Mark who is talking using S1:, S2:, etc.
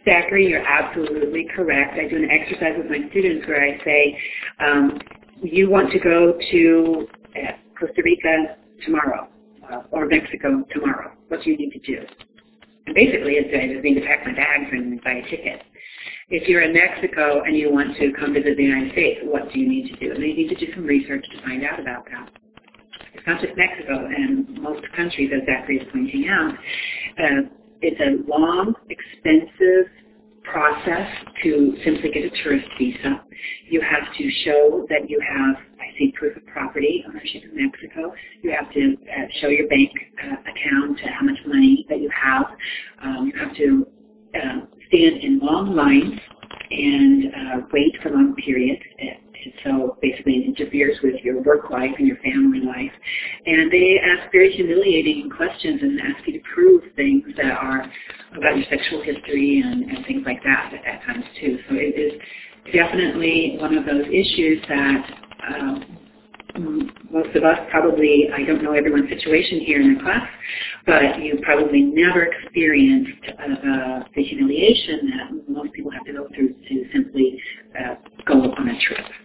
S1: Zachary, you're absolutely correct. I do an exercise with my students where I say, you want to go to Costa Rica tomorrow or Mexico tomorrow. What do you need to do? And basically, it's I just need to pack my bags and buy a ticket. If you're in Mexico and you want to come visit the United States, what do you need to do? And you need to do some research to find out about that. It's not just Mexico, and most countries, as Zachary is pointing out, it's a long, expensive process to simply get a tourist visa. You have to show that you have, I see, proof of property ownership in Mexico. You have to show your bank account, how much money that you have. You have to stand in long lines and wait for long periods. So basically it interferes with your work life and your family life. And they ask very humiliating questions and ask you to prove things that are about your sexual history and things like that at times too. So it is definitely one of those issues that most of us probably, I don't know everyone's situation here in the class, but you probably never experienced the humiliation that most people have to go through to simply go on a trip.